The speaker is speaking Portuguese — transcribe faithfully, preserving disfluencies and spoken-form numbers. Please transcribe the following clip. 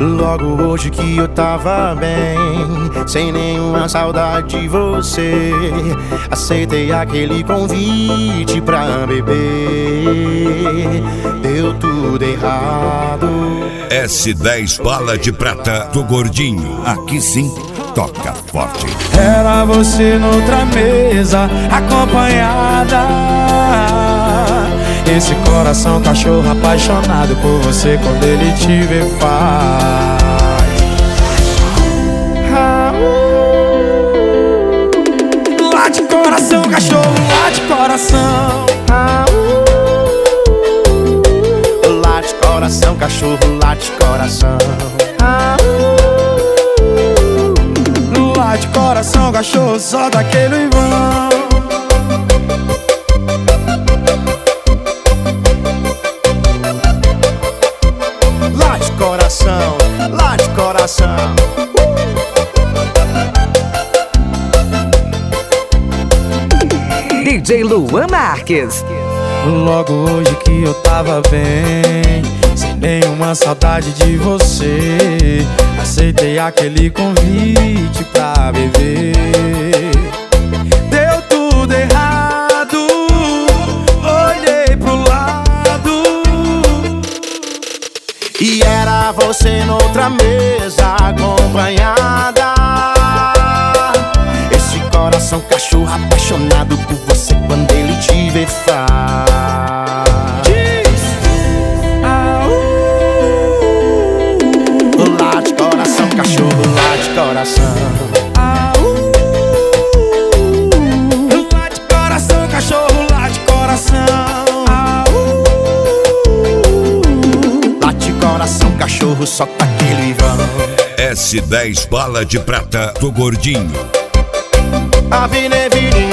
Logo hoje que eu tava bem, sem nenhuma saudade de você, aceitei aquele convite pra beber. Deu tudo errado. S dez Bala de Prata do Gordinho. Aqui sim, toca forte. Era você noutra mesa, acompanhada. Esse coração cachorro apaixonado por você, quando ele te vê faz ah, uh. Late coração, cachorro, late coração ah, uh. Late coração, cachorro, late coração ah, uh. Late coração, cachorro, solta aquele vão. Late coração, late coração. D J Luan Marques. Logo hoje que eu tava bem, sem nenhuma saudade de você, aceitei aquele convite pra beber. Deu tudo errado, olhei pro lado e era você noutra mesa, acompanhada. Esse coração cachorro apaixonado por você, quando ele te vê faz ah, uh. Late coração, cachorro, late coração ah, uh. Late coração, cachorro, late coração ah, uh. Late coração, cachorro, solta aquele vão. S dez Bala de Prata do Gordinho. Avine, vine,